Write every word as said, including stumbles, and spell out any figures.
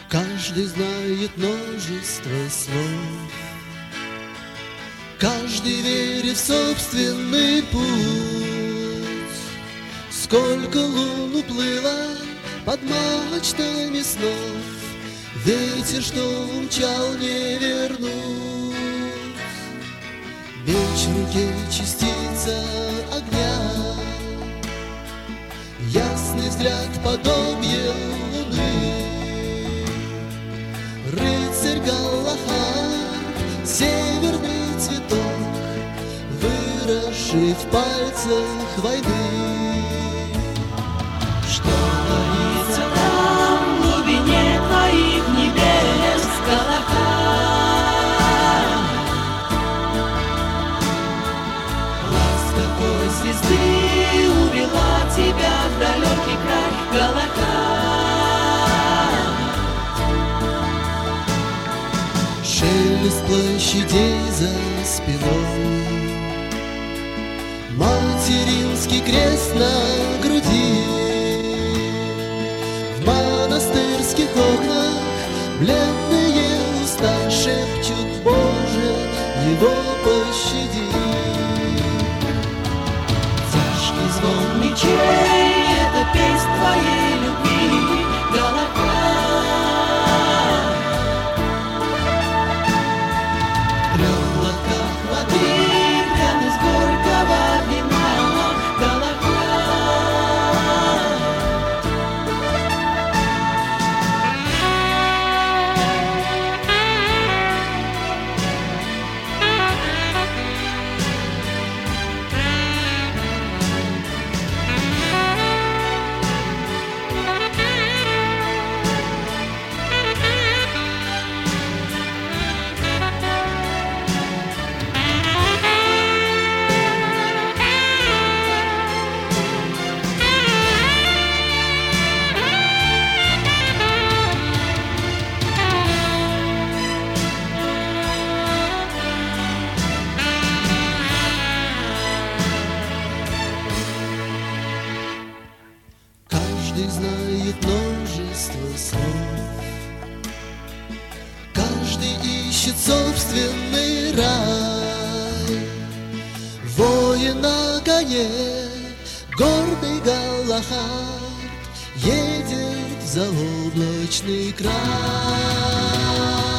Каждый знает множество слов, каждый верит в собственный путь. Сколько лун уплыло под мачтами снов, ветер, что умчал, не вернуть. Меч в руке частица огня, ясный взгляд подобие луны. Рыцарь Галахад, северный цветок, выросший в пальцах войны. Что творится там, в глубине твоих небес, Галахад? Ласка какой звезды увела тебя в далекий край, Галахад. Шелест площадей за спиной, материнский крест на груди. В монастырских окнах бледные уста шепчут: Боже, его пощади. Тяжкий звон мечей — это песнь твоей любви, Галахад. В трех глотках воды прямо из горького вина, Галахад. Каждый знает множество слов, каждый ищет собственный рай. Воин на коне, гордый Галахад, едет в заоблачный край.